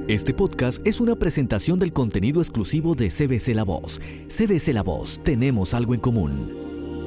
Este podcast es una presentación del contenido exclusivo de CBC La Voz. CBC La Voz, tenemos algo en común.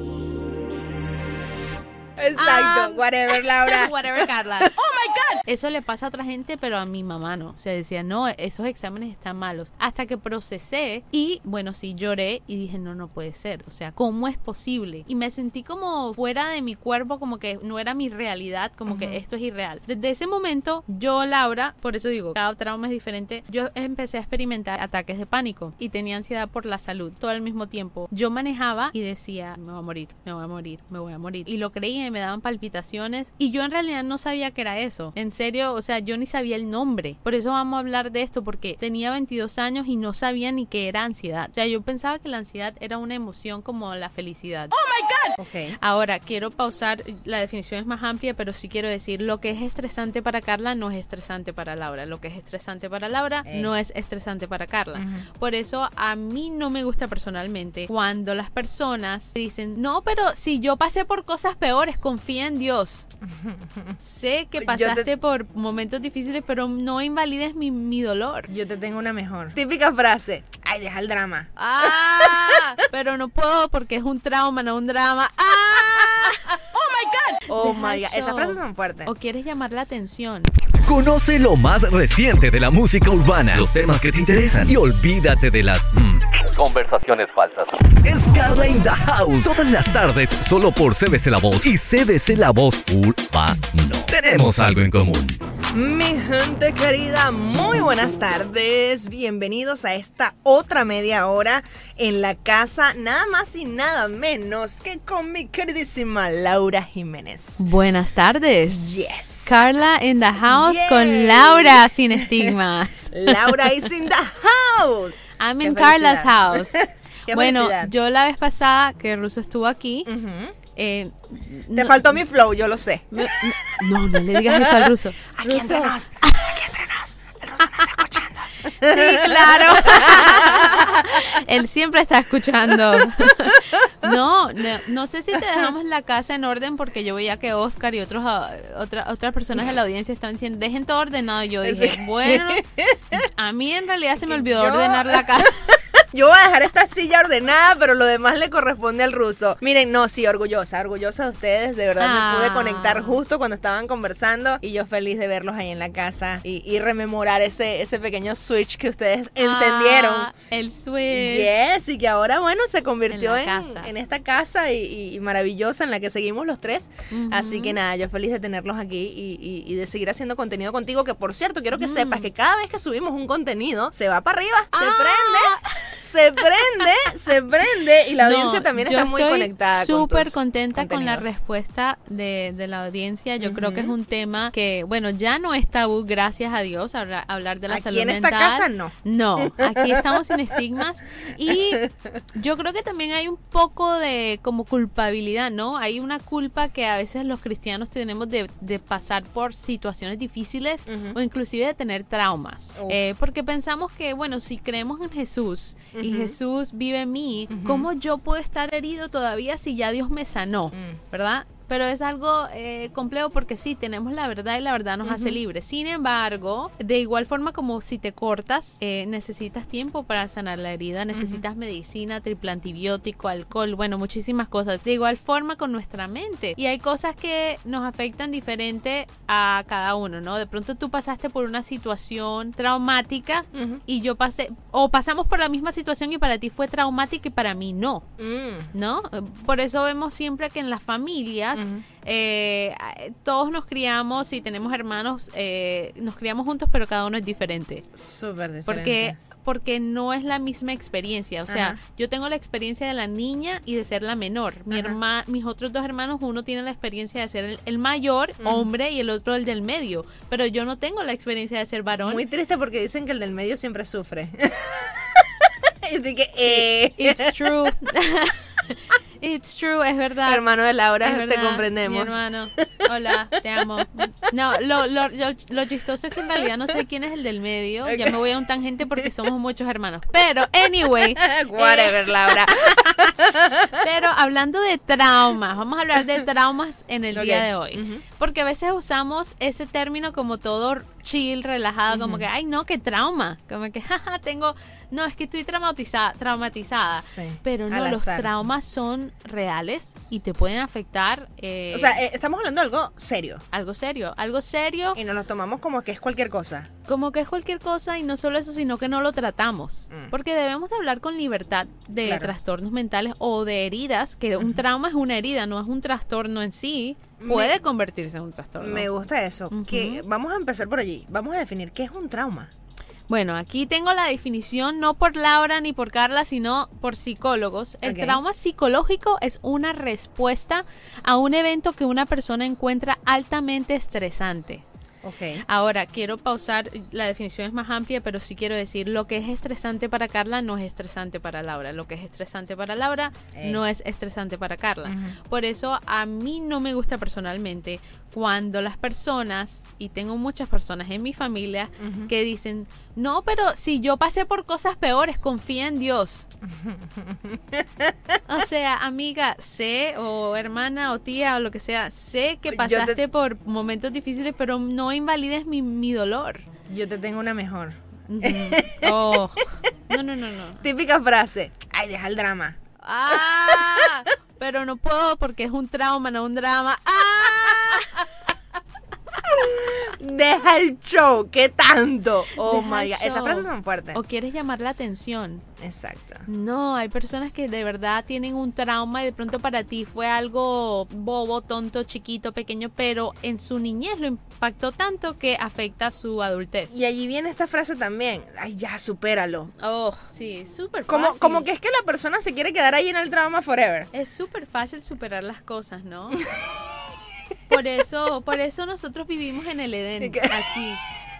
Exacto, whatever, Laura. Whatever, Carla. ¡Oh, my God! Eso le pasa a otra gente, pero a mi mamá no. O sea, decía, no, esos exámenes están malos. Hasta que procesé y, bueno, sí, lloré y dije, no puede ser. O sea, ¿cómo es posible? Y me sentí como fuera de mi cuerpo, como que no era mi realidad, como que esto es irreal. Desde ese momento, yo, Laura, por eso digo, cada trauma es diferente, yo empecé a experimentar ataques de pánico y tenía ansiedad por la salud. Todo al mismo tiempo. Yo manejaba y decía, me voy a morir, me voy a morir, me voy a morir. Y lo creía y me daban palpitaciones y yo en realidad no sabía que era eso. En serio, o sea, yo ni sabía el nombre. Por eso vamos a hablar de esto, porque tenía 22 años y no sabía ni qué era ansiedad. O sea, yo pensaba que la ansiedad era una emoción como la felicidad. ¡Oh, my God! Okay. Ahora, quiero pausar. La definición es más amplia, pero sí quiero decir, lo que es estresante para Carla no es estresante para Laura. Lo que es estresante para Laura no es estresante para Carla. Por eso a mí no me gusta personalmente cuando las personas dicen, no, pero si yo pasé por cosas peores, confía en Dios. Sé que pasaste por momentos difíciles, pero no invalides mi dolor. Yo te tengo una mejor. Típica frase. Ay, deja el drama. Pero no puedo porque es un trauma, no un drama. Oh my God. Esas frases son fuertes. O quieres llamar la atención. Conoce lo más reciente de la música urbana, los temas que te interesan y olvídate de las conversaciones falsas. Es Carla in the House, todas las tardes, solo por CBC La Voz y CBC La Voz Urbano. Tenemos algo en común. Mi gente querida, muy buenas tardes. Bienvenidos a esta otra media hora en la casa, nada más y nada menos que con mi queridísima Laura Jiménez. Buenas tardes. Yes. Carla in the House Yes. Con Laura sin estigmas. Laura is in the house. I'm Qué in Carla's felicidad. house. Qué Bueno, felicidad. yo la vez pasada que Russo estuvo aquí, Te faltó mi flow, yo lo sé. no le digas eso al Russo. Aquí entre nos, el Russo no está escuchando. Sí, claro. Él siempre está escuchando. No sé si te dejamos la casa en orden, porque yo veía que Oscar y otras personas de la audiencia estaban diciendo, dejen todo ordenado. Yo dije, bueno, a mí en realidad se me olvidó ordenar la casa. Yo voy a dejar esta silla ordenada, pero lo demás le corresponde al Russo. Miren, no, sí, orgullosa de ustedes. De verdad me pude conectar justo cuando estaban conversando y yo feliz de verlos ahí en la casa y rememorar ese pequeño switch que ustedes encendieron. El switch. Yes, y que ahora, bueno, se convirtió en esta casa y maravillosa en la que seguimos los tres. Así que nada, yo feliz de tenerlos aquí y de seguir haciendo contenido contigo, que por cierto, quiero que sepas que cada vez que subimos un contenido, se va para arriba, se prende y la audiencia también está muy conectada. Yo estoy súper tus contenta con la contenidos. respuesta de la audiencia. Yo creo que es un tema que, bueno, ya no es tabú, gracias a Dios, hablar de la salud mental. Aquí en esta casa no. No, aquí estamos sin estigmas. Y yo creo que también hay un poco de como culpabilidad, ¿no? Hay una culpa que a veces los cristianos tenemos de pasar por situaciones difíciles o inclusive de tener traumas. Porque pensamos que, bueno, si creemos en Jesús y Jesús vive en mí, ¿cómo yo puedo estar herido todavía si ya Dios me sanó? ¿Verdad? Pero es algo complejo, porque sí, tenemos la verdad y la verdad nos hace libres. Sin embargo, de igual forma como si te cortas, necesitas tiempo para sanar la herida, necesitas medicina, triple antibiótico, alcohol, bueno, muchísimas cosas. De igual forma con nuestra mente. Y hay cosas que nos afectan diferente a cada uno, ¿no? De pronto tú pasaste por una situación traumática y yo pasamos por la misma situación y para ti fue traumática y para mí no, ¿no? Por eso vemos siempre que en las familias todos nos criamos y tenemos hermanos, nos criamos juntos, pero cada uno es diferente. Súper diferente. Porque no es la misma experiencia. O sea, yo tengo la experiencia de la niña y de ser la menor. Mis otros dos hermanos, uno tiene la experiencia de ser el mayor, hombre, y el otro el del medio. Pero yo no tengo la experiencia de ser varón. Muy triste, porque dicen que el del medio siempre sufre. Así que, It's true. It's true, es verdad. Hermano de Laura, Es te verdad, comprendemos. Mi hermano, hola, te amo. No, lo chistoso es que en realidad no sé quién es el del medio. Ya me voy a un tangente porque somos muchos hermanos. Pero, anyway. Whatever, Laura. Pero hablando de traumas, vamos a hablar de traumas en el día de hoy. Porque a veces usamos ese término como todo chill, relajado, como que, ay, no, qué trauma. Como que, jaja, no, es que estoy traumatizada. Sí, pero no, los traumas son reales y te pueden afectar. O sea, estamos hablando de algo serio. Algo serio. Y nos lo tomamos como que es cualquier cosa. Como que es cualquier cosa, y no solo eso, sino que no lo tratamos. Porque debemos de hablar con libertad de trastornos mentales o de heridas, que un trauma es una herida, no es un trastorno en sí. Puede convertirse en un trastorno. Me gusta eso. Que vamos a empezar por allí. Vamos a definir qué es un trauma. Bueno, aquí tengo la definición, no por Laura ni por Carla, sino por psicólogos. El trauma psicológico es una respuesta a un evento que una persona encuentra altamente estresante. Ahora, quiero pausar, la definición es más amplia, pero sí quiero decir, lo que es estresante para Carla no es estresante para Laura. Lo que es estresante para Laura no es estresante para Carla. Por eso a mí no me gusta personalmente cuando las personas, y tengo muchas personas en mi familia que dicen, no, pero si yo pasé por cosas peores, confía en Dios. O sea, amiga, sé, o hermana o tía o lo que sea, sé que pasaste por momentos difíciles, pero no invalides mi dolor. Yo te tengo una mejor. Oh, no. Típica frase, ay, deja el drama. Pero no puedo porque es un trauma, no un drama. Deja el show, ¿qué tanto? Oh my God, esas frases son fuertes. O quieres llamar la atención. Exacto. No, hay personas que de verdad tienen un trauma y de pronto para ti fue algo bobo, tonto, chiquito, pequeño, pero en su niñez lo impactó tanto que afecta su adultez. Y allí viene esta frase también, ay, ya, supéralo. Oh, sí, súper fácil. Como que es que la persona se quiere quedar ahí en el trauma forever. Es súper fácil superar las cosas, ¿no? Por eso nosotros vivimos en el Edén, aquí.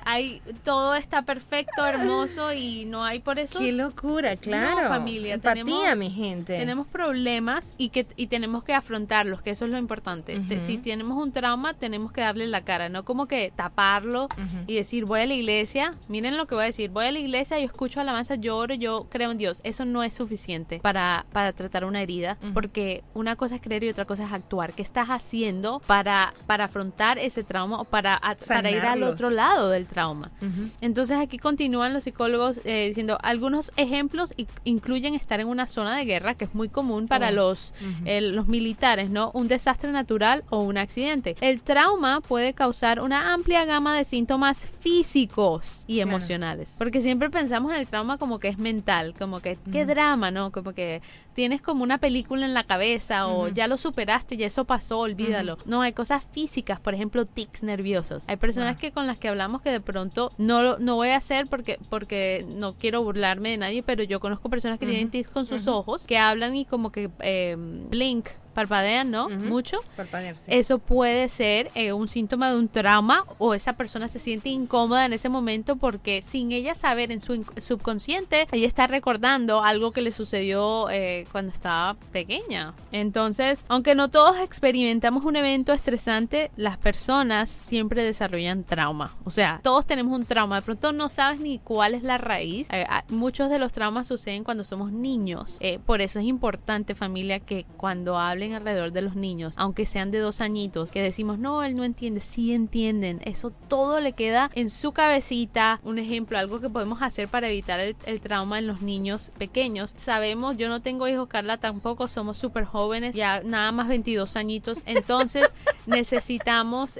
Todo está perfecto, hermoso, y no hay por eso. ¡Qué locura! Claro. No, familia. Empatía, mi gente. Tenemos problemas y tenemos que afrontarlos, que eso es lo importante. Si tenemos un trauma, tenemos que darle la cara, no como que taparlo y decir, voy a la iglesia. Miren lo que voy a decir. Voy a la iglesia, yo escucho alabanza, lloro, yo creo en Dios. Eso no es suficiente para tratar una herida, porque una cosa es creer y otra cosa es actuar. ¿Qué estás haciendo para afrontar ese trauma o para ir al otro lado del trauma? Entonces aquí continúan los psicólogos diciendo, algunos ejemplos incluyen estar en una zona de guerra, que es muy común para los militares, ¿no? Un desastre natural o un accidente. El trauma puede causar una amplia gama de síntomas físicos y emocionales, porque siempre pensamos en el trauma como que es mental, como que qué drama, ¿no? Como que tienes como una película en la cabeza o ya lo superaste, ya eso pasó, olvídalo. No, hay cosas físicas, por ejemplo, tics nerviosos. Hay personas que con las que hablamos que de pronto no voy a hacer porque no quiero burlarme de nadie, pero yo conozco personas que tienen tics con sus ojos, que hablan y como que blink, parpadean, ¿no? Mucho. Parpadear, sí. Eso puede ser un síntoma de un trauma, o esa persona se siente incómoda en ese momento porque sin ella saber, en su subconsciente, ella está recordando algo que le sucedió cuando estaba pequeña. Entonces, aunque no todos experimentamos un evento estresante, las personas siempre desarrollan trauma. O sea, todos tenemos un trauma. De pronto no sabes ni cuál es la raíz. Muchos de los traumas suceden cuando somos niños. Por eso es importante, familia, que cuando hablen alrededor de los niños, aunque sean de 2 añitos, que decimos, no, él no entiende, sí entienden. Eso todo le queda en su cabecita. Un ejemplo, algo que podemos hacer para evitar el trauma en los niños pequeños. Sabemos, yo no tengo hijos, Carla tampoco, somos súper jóvenes, ya nada más 22 añitos, entonces necesitamos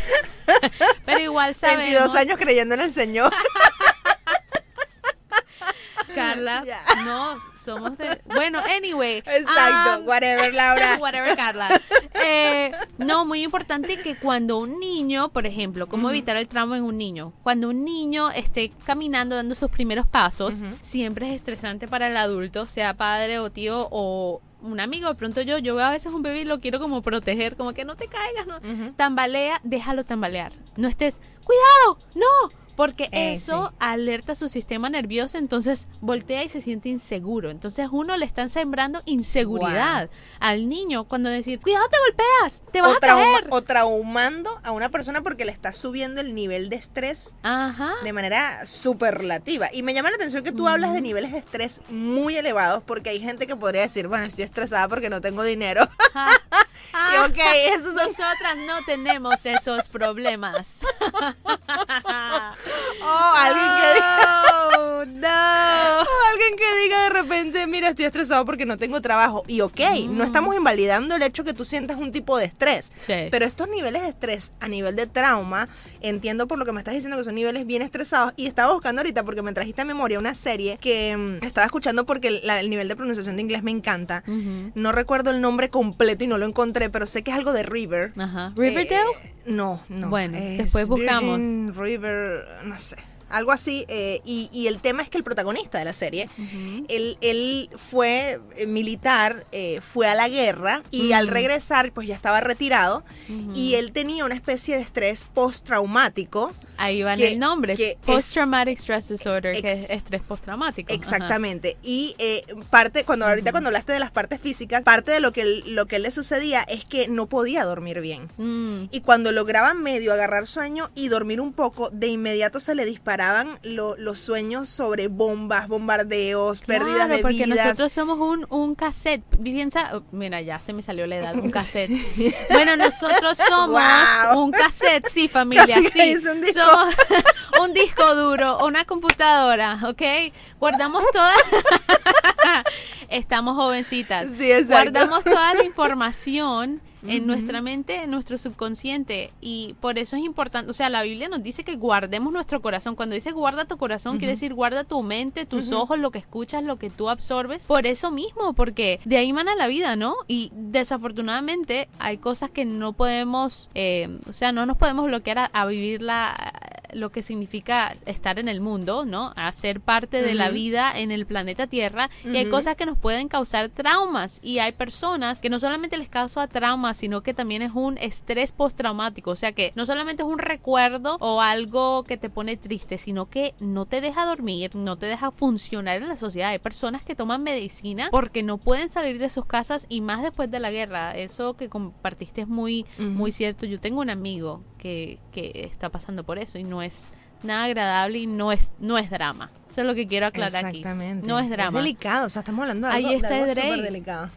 pero igual sabemos, 22 años creyendo en el Señor. Carla, no, somos de... Bueno, anyway. Exacto, whatever, Laura. Whatever, Carla. No, muy importante que cuando un niño, por ejemplo, ¿cómo evitar el trauma en un niño? Cuando un niño esté caminando, dando sus primeros pasos, siempre es estresante para el adulto, sea padre o tío o un amigo. De pronto yo veo a veces un bebé y lo quiero como proteger, como que no te caigas, ¿no? Tambalea, déjalo tambalear. No estés, cuidado, no. Porque eso alerta su sistema nervioso, entonces voltea y se siente inseguro. Entonces uno le están sembrando inseguridad al niño cuando decir, cuidado, te golpeas, te vas a caer. O traumando a una persona porque le está subiendo el nivel de estrés de manera superlativa. Y me llama la atención que tú hablas de niveles de estrés muy elevados, porque hay gente que podría decir, bueno, estoy estresada porque no tengo dinero. Nosotras no tenemos esos problemas. estresado porque no tengo trabajo. Y no estamos invalidando el hecho que tú sientas un tipo de estrés. Sí. Pero estos niveles de estrés a nivel de trauma, entiendo por lo que me estás diciendo que son niveles bien estresados. Y estaba buscando ahorita porque me trajiste a memoria una serie que estaba escuchando porque el nivel de pronunciación de inglés me encanta. No recuerdo el nombre completo y no lo encontré, pero sé que es algo de River. Ajá. ¿Riverdale? No. Bueno, después buscamos. Virgin River, no sé. Algo así, y el tema es que el protagonista de la serie, él fue militar, fue a la guerra y al regresar pues ya estaba retirado y él tenía una especie de estrés postraumático. Ahí va en el nombre, Post-Traumatic Stress Disorder, que es estrés postraumático. Exactamente. Ajá. Y cuando hablaste de las partes físicas, parte de lo que él le sucedía es que no podía dormir bien. Y cuando lograba medio agarrar sueño y dormir un poco, de inmediato se le disparaban los sueños sobre bombas, bombardeos, pérdidas de porque vidas. Nosotros somos un cassette. Mira, ya se me salió la edad, un cassette. Bueno, nosotros somos un cassette, sí, familia, sí. Somos un disco duro, una computadora, ¿ok? Guardamos toda... Estamos jovencitas. Sí, exacto. Guardamos toda la información en nuestra mente, en nuestro subconsciente, y por eso es importante, o sea, la Biblia nos dice que guardemos nuestro corazón. Cuando dice guarda tu corazón, quiere decir guarda tu mente, tus ojos, lo que escuchas, lo que tú absorbes, por eso mismo, porque de ahí mana la vida, ¿no? Y desafortunadamente hay cosas que no podemos, o sea, no nos podemos bloquear a vivir lo que significa estar en el mundo, ¿no? A ser parte de la vida en el planeta Tierra, y hay cosas que nos pueden causar traumas, y hay personas que no solamente les causa traumas, sino que también es un estrés postraumático, o sea que no solamente es un recuerdo o algo que te pone triste, sino que no te deja dormir, no te deja funcionar en la sociedad. Hay personas que toman medicina porque no pueden salir de sus casas, y más después de la guerra. Eso que compartiste es muy cierto. Yo tengo un amigo que está pasando por eso y no es nada agradable y no es drama. Eso es lo que quiero aclarar aquí. Exactamente. No es drama. Es delicado, o sea, estamos hablando de Ahí está algo Drake. súper delicado.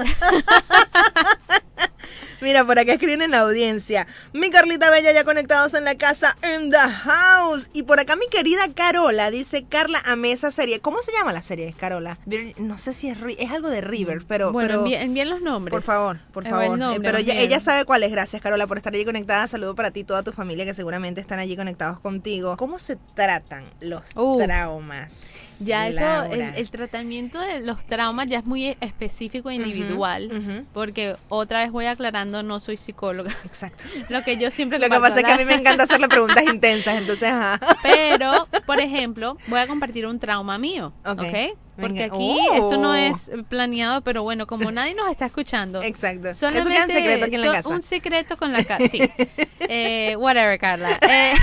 Mira, por acá escriben en la audiencia: mi Carlita Bella ya conectados en la casa, in the house. Y por acá mi querida Carola dice: Carla, amé esa serie. ¿Cómo se llama la serie, Carola? No sé si es algo de River, pero... Bueno, envíen los nombres. Por favor. Pero ella sabe cuál es. Gracias, Carola, por estar allí conectada. Saludo para ti y toda tu familia que seguramente están allí conectados contigo. ¿Cómo se tratan los traumas? Ya eso, el tratamiento de los traumas ya es muy específico e individual, porque otra vez voy aclarando, no soy psicóloga. Exacto. Lo que yo siempre Lo que pasa es que a mí me encanta hacerle preguntas intensas, entonces, Pero, por ejemplo, voy a compartir un trauma mío, ¿ok? Porque aquí esto no es planeado, pero bueno, como nadie nos está escuchando. Exacto. Solamente eso queda en secreto aquí en la casa. Un secreto con la casa, sí. Whatever, Carla.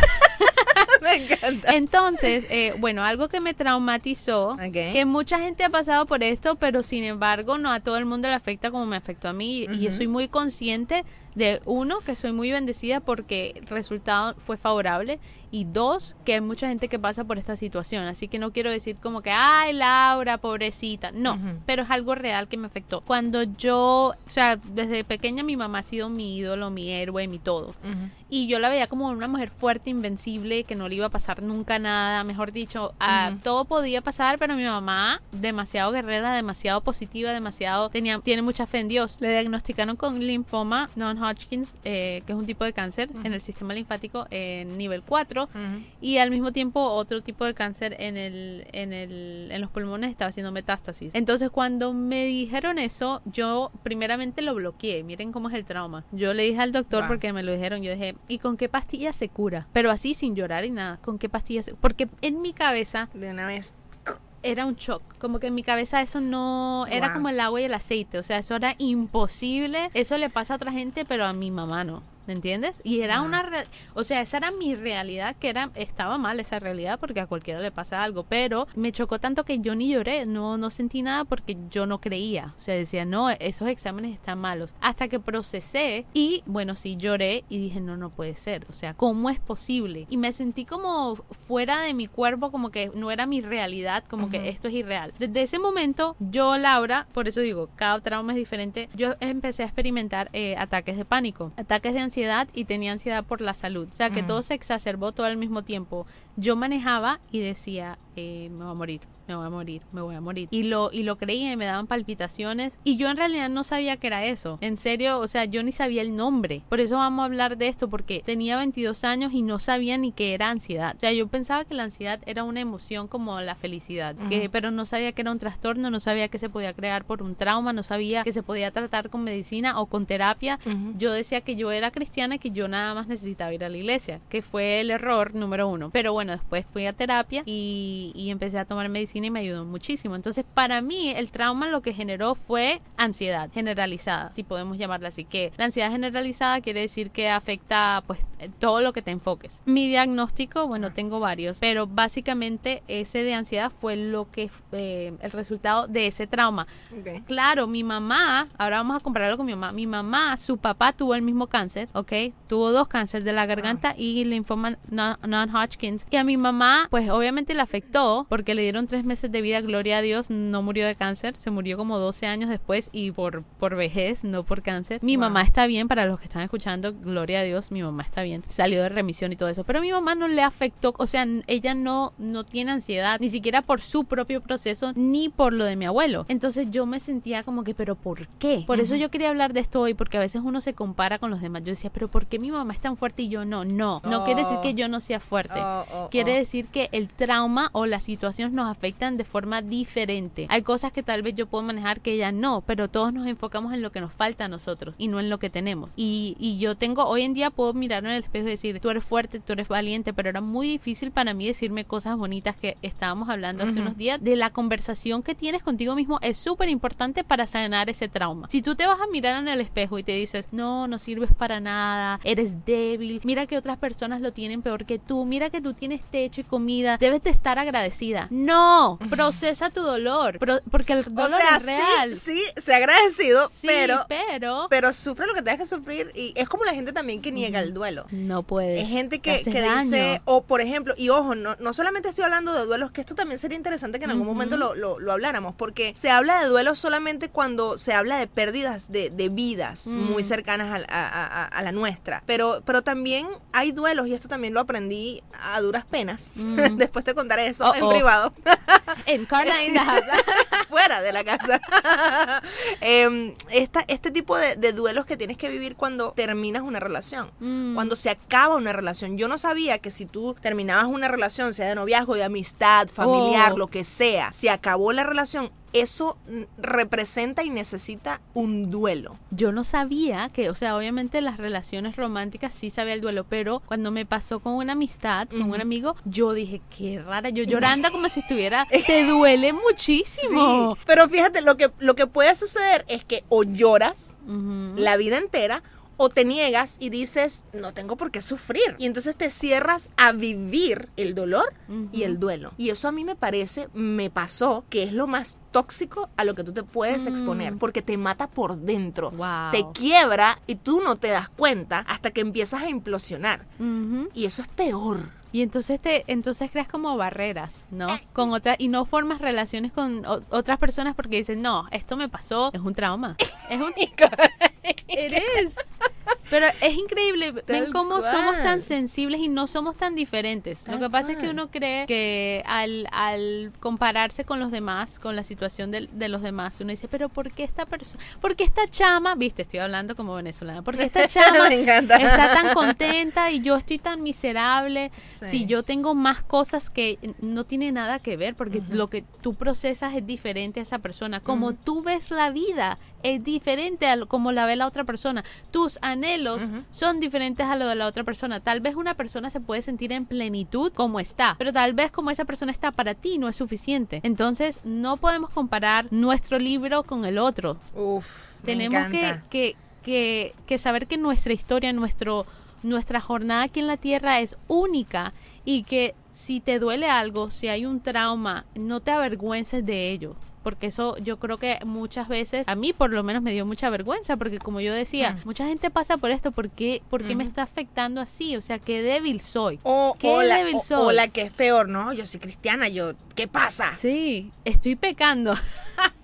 Me encanta. Entonces, bueno, algo que me traumatizó, que mucha gente ha pasado por esto, pero sin embargo no a todo el mundo le afecta como me afectó a mí, y yo soy muy consciente de, uno, que soy muy bendecida porque el resultado fue favorable, y dos, que hay mucha gente que pasa por esta situación, así que no quiero decir como que, ay, Laura, pobrecita, no, pero es algo real que me afectó. Cuando yo, o sea, desde pequeña mi mamá ha sido mi ídolo, mi héroe, mi todo, y yo la veía como una mujer fuerte, invencible, que no le iba a pasar nunca nada, mejor dicho, todo podía pasar, pero mi mamá, demasiado guerrera, demasiado positiva, tiene mucha fe en Dios. Le diagnosticaron con linfoma non-Hodgkins, que es un tipo de cáncer en el sistema linfático en nivel 4, y al mismo tiempo otro tipo de cáncer en los pulmones, estaba haciendo metástasis. Entonces cuando me dijeron eso, yo primeramente lo bloqueé. Miren cómo es el trauma. Yo le dije al doctor, porque me lo dijeron, yo dije, ¿y con qué pastilla se cura? Pero así, sin llorar y nada, ¿con qué pastilla se cura? Porque en mi cabeza, de una vez, era un shock, como que en mi cabeza eso no era como el agua y el aceite, o sea, eso era imposible. Eso le pasa a otra gente, pero a mi mamá no, ¿me entiendes? Y era o sea, esa era mi realidad, estaba mal esa realidad, porque a cualquiera le pasa algo, pero me chocó tanto que yo ni lloré, no sentí nada, porque yo no creía, o sea, decía, no, esos exámenes están malos, hasta que procesé, y bueno, sí, lloré, y dije, no puede ser, o sea, ¿cómo es posible? Y me sentí como fuera de mi cuerpo, como que no era mi realidad, como que esto es irreal. Desde ese momento, yo, Laura, por eso digo, cada trauma es diferente, yo empecé a experimentar ataques de pánico, ataques de ansiedad, y tenía ansiedad por la salud, o sea, que todo se exacerbó todo al mismo tiempo. Yo manejaba y decía, me voy a morir. Y lo creía y me daban palpitaciones. Y yo en realidad no sabía que era eso. En serio, o sea, yo ni sabía el nombre. Por eso vamos a hablar de esto, porque tenía 22 años y no sabía ni qué era ansiedad. O sea, yo pensaba que la ansiedad era una emoción como la felicidad. Pero no sabía que era un trastorno, no sabía que se podía crear por un trauma, no sabía que se podía tratar con medicina o con terapia. Yo decía que yo era cristiana y que yo nada más necesitaba ir a la iglesia, que fue el error número 1. Pero bueno, después fui a terapia y empecé a tomar medicina y me ayudó muchísimo. Entonces, para mí, el trauma lo que generó fue ansiedad generalizada, si podemos llamarla así. Que la ansiedad generalizada quiere decir que afecta pues todo lo que te enfoques. Mi diagnóstico, bueno, tengo varios, pero básicamente ese de ansiedad fue lo que el resultado de ese trauma. Okay. Claro, mi mamá, ahora vamos a compararlo con mi mamá, su papá tuvo el mismo cáncer, ¿ok? Tuvo 2 cánceres de la garganta y linfoma non-Hodgkins. Y a mi mamá, pues obviamente le afectó porque le dieron 3 meses de vida, gloria a Dios, no murió de cáncer, se murió como 12 años después y por vejez, no por cáncer. Mi mamá está bien, para los que están escuchando, gloria a Dios, mi mamá está bien, salió de remisión y todo eso, pero a mi mamá no le afectó, o sea, ella no tiene ansiedad, ni siquiera por su propio proceso, ni por lo de mi abuelo. Entonces yo me sentía como que, ¿pero por qué? Por eso yo quería hablar de esto hoy, porque a veces uno se compara con los demás. Yo decía, ¿pero por qué mi mamá es tan fuerte y yo no? No quiere decir que yo no sea fuerte. Quiere decir que el trauma o las situaciones nos afectan de forma diferente. Hay cosas que tal vez yo puedo manejar que ella no, pero todos nos enfocamos en lo que nos falta a nosotros y no en lo que tenemos. Y yo hoy en día puedo mirarme en el espejo y decir, tú eres fuerte, tú eres valiente, pero era muy difícil para mí decirme cosas bonitas, que estábamos hablando hace unos días, de la conversación que tienes contigo mismo es súper importante para sanar ese trauma. Si tú te vas a mirar en el espejo y te dices, no sirves para nada, eres débil, mira que otras personas lo tienen peor que tú, mira que tú tienes techo y comida, debes de estar agradecida. No, procesa tu dolor, porque el dolor es real. Sí, sé agradecido, sí, pero sufre lo que tengas que sufrir. Y es como la gente también que niega el duelo. No puedes. Es gente que dice, o por ejemplo, y ojo, no solamente estoy hablando de duelos, que esto también sería interesante que en algún momento lo habláramos, porque se habla de duelo solamente cuando se habla de pérdidas de vidas muy cercanas a la nuestra, pero también hay duelos, y esto también lo aprendí a duras penas. Después te contaré eso en privado. En Carla in the house. Fuera de la casa. Este tipo de duelos que tienes que vivir cuando terminas una relación, cuando se acaba una relación. Yo no sabía que si tú terminabas una relación, sea de noviazgo, de amistad, familiar, lo que sea, si acabó la relación, eso representa y necesita un duelo. Yo no sabía que, o sea, obviamente las relaciones románticas sí sabía el duelo, pero cuando me pasó con una amistad, con un amigo, yo dije, qué rara, yo llorando como si estuviera, te duele muchísimo. Sí, pero fíjate, lo que puede suceder es que o lloras la vida entera, o te niegas y dices, no tengo por qué sufrir. Y entonces te cierras a vivir el dolor y el duelo. Y eso a mí me pasó, que es lo más tóxico a lo que tú te puedes exponer, porque te mata por dentro. Wow. Te quiebra y tú no te das cuenta hasta que empiezas a implosionar. Y eso es peor. Y entonces creas como barreras, ¿no? Con otras, y no formas relaciones con otras personas porque dices, no, esto me pasó, es un trauma. Es un eres. Pero es increíble, ven cómo somos tan sensibles y no somos tan diferentes. Lo que pasa es que uno cree que al compararse con los demás, con la situación de los demás, uno dice, pero ¿por qué esta persona, por qué esta chama, viste, estoy hablando como venezolana, porque esta chama está tan contenta y yo estoy tan miserable? Si yo tengo más cosas que no tiene nada que ver, porque lo que tú procesas es diferente a esa persona. Como tú ves la vida es diferente a como la ve la otra persona. Tus anhelos son diferentes a lo de la otra persona. Tal vez una persona se puede sentir en plenitud como está, pero tal vez como esa persona está para ti no es suficiente. Entonces no podemos comparar nuestro libro con el otro. Tenemos que saber que nuestra historia, nuestra jornada aquí en la tierra es única, y que si te duele algo, si hay un trauma, no te avergüences de ello. Porque eso yo creo que muchas veces, a mí por lo menos me dio mucha vergüenza, porque como yo decía, mucha gente pasa por esto, ¿por qué me está afectando así? O sea, qué débil soy. O la que es peor, ¿no? Yo soy cristiana, ¿qué pasa? Sí, estoy pecando.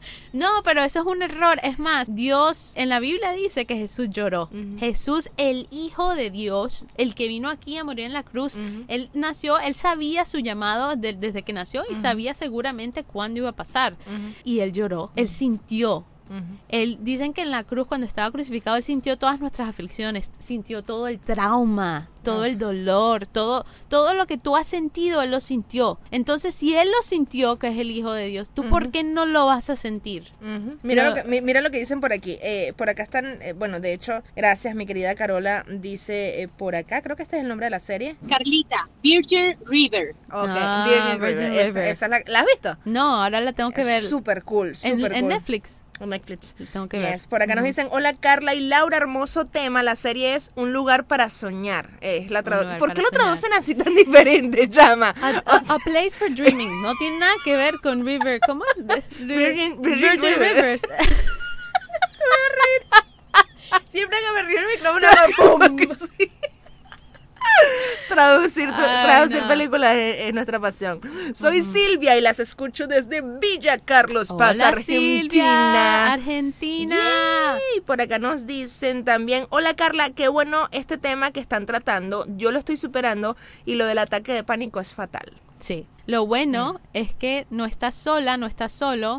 No, pero eso es un error. Es más, Dios en la Biblia dice que Jesús lloró. Jesús, el Hijo de Dios, el que vino aquí a morir en la cruz, él nació, él sabía su llamado desde que nació y sabía seguramente cuándo iba a pasar. Y él lloró, él sintió. Él, dicen que en la cruz cuando estaba crucificado él sintió todas nuestras aflicciones, sintió todo el trauma, todo el dolor, todo lo que tú has sentido, él lo sintió. Entonces, si él lo sintió, que es el Hijo de Dios, ¿tú por qué no lo vas a sentir? Mira lo que dicen por aquí. Por acá están, bueno, de hecho, gracias, mi querida Carola, dice por acá, creo que este es el nombre de la serie. Carlita, Virgin River. Ok, Virgin River. Esa ¿la has visto? No, ahora la tengo que ver. Súper cool, en Netflix. Netflix. Tengo que ver. Por acá nos dicen, hola Carla y Laura, hermoso tema. La serie es Un lugar para soñar. ¿Por qué lo traducen así tan diferente, chama? A Place for Dreaming. No tiene nada que ver con River. ¿Cómo? Virgin Rivers. Se me va a reír. Siempre que me río el micrófono, ¡pum! Sí. Traducir películas es nuestra pasión. Soy Silvia y las escucho desde Villa Carlos Paz, Argentina. Argentina. Y por acá nos dicen también, hola Carla, qué bueno este tema que están tratando. Yo lo estoy superando y lo del ataque de pánico es fatal. Sí. Lo bueno es que no estás sola, no estás solo.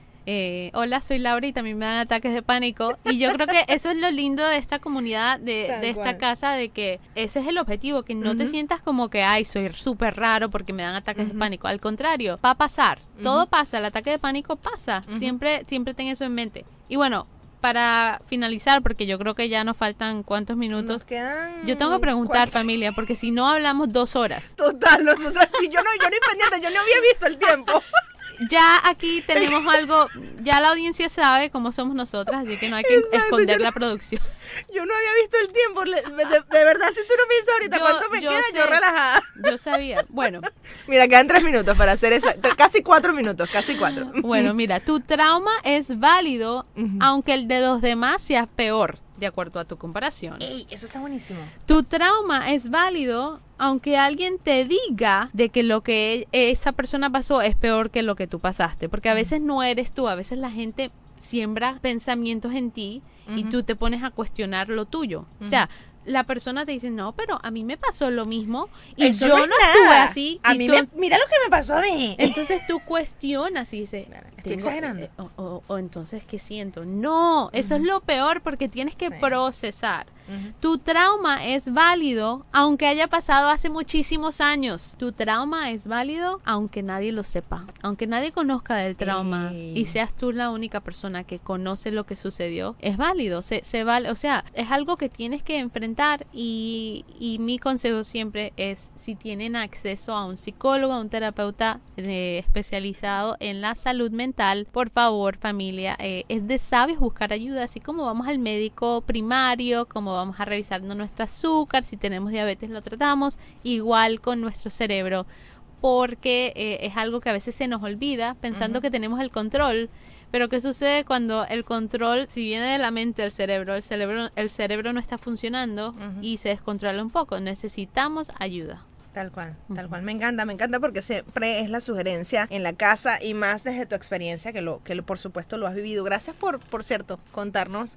Hola, soy Laura y también me dan ataques de pánico y yo creo que eso es lo lindo de esta comunidad, de esta casa, de que ese es el objetivo, que no te sientas como que ay, soy súper raro porque me dan ataques de pánico. Al contrario, va a pasar, todo pasa, el ataque de pánico pasa, siempre ten eso en mente. Y bueno, para finalizar, porque yo creo que ya nos faltan ¿cuántos minutos? Nos quedan... Yo tengo que preguntar, familia, porque si no hablamos 2 horas. Total, nosotras, yo no pendiente, yo no había visto el tiempo. Ya aquí tenemos algo, ya la audiencia sabe cómo somos nosotras, así que no hay que esconder la producción. Yo no había visto el tiempo, de verdad, si tú no me dices ahorita cuánto me queda, yo relajada. Yo sabía, bueno. Mira, quedan 3 minutos para hacer esa, casi 4 minutos, casi 4. Bueno, mira, tu trauma es válido, aunque el de los demás sea peor, de acuerdo a tu comparación. Ey, eso está buenísimo. Tu trauma es válido, aunque alguien te diga de que lo que esa persona pasó es peor que lo que tú pasaste, porque a veces no eres tú, a veces la gente siembra pensamientos en ti y tú te pones a cuestionar lo tuyo. O sea, la persona te dice, no, pero a mí me pasó lo mismo y eso yo no estuve así. Mira lo que me pasó a mí. Entonces tú cuestionas y dices, estoy exagerando. O entonces, ¿qué siento? No, eso es lo peor porque tienes que procesar. Tu trauma es válido aunque haya pasado hace muchísimos años. Tu trauma es válido aunque nadie lo sepa, aunque nadie conozca del trauma y seas tú la única persona que conoce lo que sucedió. Es válido, se vale, o sea, es algo que tienes que enfrentar y mi consejo siempre es, si tienen acceso a un psicólogo, a un terapeuta especializado en la salud mental, por favor, familia, es de sabios buscar ayuda, así como vamos al médico primario, como vamos a revisarnos nuestro azúcar, si tenemos diabetes lo tratamos, igual con nuestro cerebro, porque es algo que a veces se nos olvida pensando que tenemos el control. Pero ¿qué sucede cuando el control, si viene de la mente al cerebro, el cerebro no está funcionando y se descontrola un poco? Necesitamos ayuda. Tal cual. Me encanta porque siempre es la sugerencia en la casa y más desde tu experiencia que por supuesto lo has vivido. Gracias por cierto, contarnos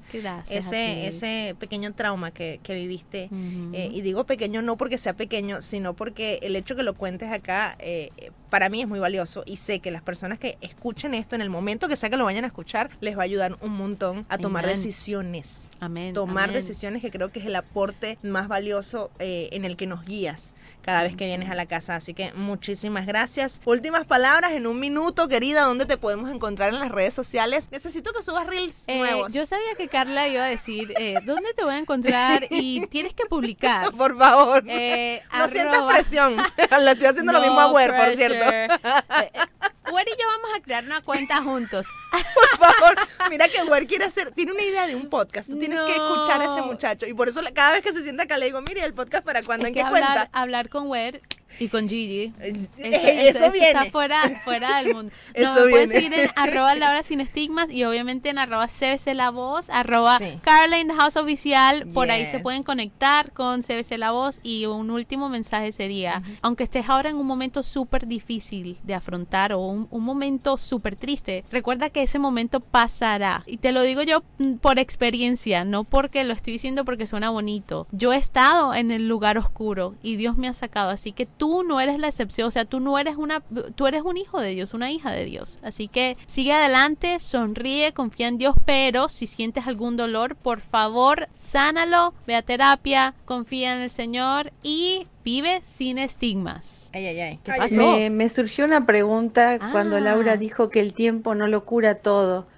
ese pequeño trauma que viviste. Y digo pequeño no porque sea pequeño, sino porque el hecho que lo cuentes acá para mí es muy valioso y sé que las personas que escuchen esto en el momento que sea que lo vayan a escuchar les va a ayudar un montón a tomar decisiones. Tomar decisiones, que creo que es el aporte más valioso en el que nos guías cada vez que vienes a la casa, así que muchísimas gracias. Últimas palabras en un minuto, querida, ¿dónde te podemos encontrar en las redes sociales? Necesito que subas reels nuevos. Yo sabía que Carla iba a decir, ¿dónde te voy a encontrar? Y tienes que publicar. Por favor, no sientas presión. Le estoy haciendo lo mismo a Wer, por cierto. Wer y yo vamos a crear una cuenta juntos. Por favor, mira que Wer tiene una idea de un podcast. Tú tienes que escuchar a ese muchacho. Y por eso cada vez que se sienta acá le digo, mire, el podcast para cuando, ¿en qué cuenta? Hablar con Wer Y con Gigi. Eso viene. Está fuera del mundo. Eso Me pueden viene. seguir en @Laura Sin Estigmas y obviamente en @CBC La Voz, Sí. Carla in the House Oficial. Por ahí Yes. se pueden conectar con CBC La Voz. Y un último mensaje sería, aunque estés ahora en un momento súper difícil de afrontar o un momento súper triste, recuerda que ese momento pasará. Y te lo digo yo por experiencia, no porque lo estoy diciendo porque suena bonito. Yo he estado en el lugar oscuro y Dios me ha sacado, así que tú no eres la excepción, o sea, tú eres un hijo de Dios, una hija de Dios. Así que sigue adelante, sonríe, confía en Dios, pero si sientes algún dolor, por favor, sánalo, ve a terapia, confía en el Señor y vive sin estigmas. Ay. ¿Qué pasó? Me surgió una pregunta cuando Laura dijo que el tiempo no lo cura todo.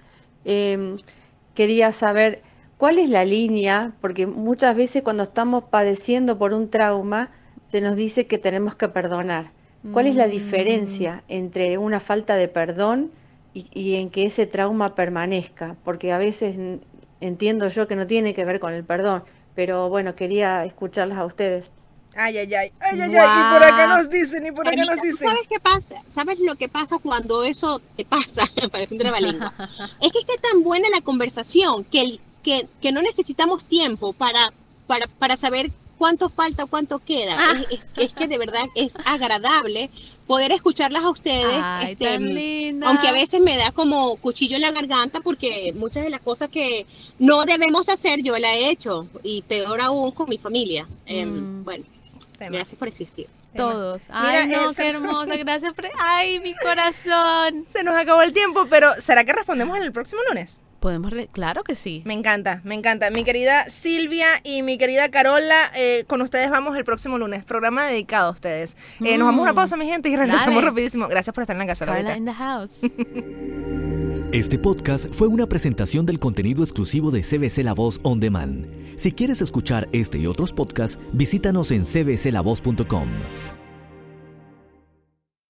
Quería saber cuál es la línea, porque muchas veces cuando estamos padeciendo por un trauma, se nos dice que tenemos que perdonar. ¿Cuál es la diferencia entre una falta de perdón y en que ese trauma permanezca? Porque a veces entiendo yo que no tiene que ver con el perdón, pero bueno, quería escucharlas a ustedes. Ay. Wow. Y por acá nos dicen, Carlita, ¿tú ¿sabes qué pasa? ¿Sabes lo que pasa cuando eso te pasa? Parece un trabalengua. Es que está tan buena la conversación que no necesitamos tiempo para saber cuánto falta o cuánto queda. Es que de verdad es agradable poder escucharlas a ustedes. Ay, tan linda. Aunque a veces me da como cuchillo en la garganta porque muchas de las cosas que no debemos hacer yo la he hecho y peor aún con mi familia. Bueno, gracias por existir. Todos. Mira, Ay, no, qué hermosa. Gracias por... Ay, mi corazón. Se nos acabó el tiempo, pero ¿será que respondemos en el próximo lunes? Claro que sí. Me encanta. Mi querida Silvia y mi querida Carola, con ustedes vamos el próximo lunes. Programa dedicado a ustedes. Nos vamos a una pausa, mi gente, y regresamos Dale. rapidísimo. Gracias por estar en la casa, Carla Laurita. in the house. Este podcast fue una presentación del contenido exclusivo de CBC La Voz On Demand. Si quieres escuchar este y otros podcasts, visítanos en cbclavoz.com.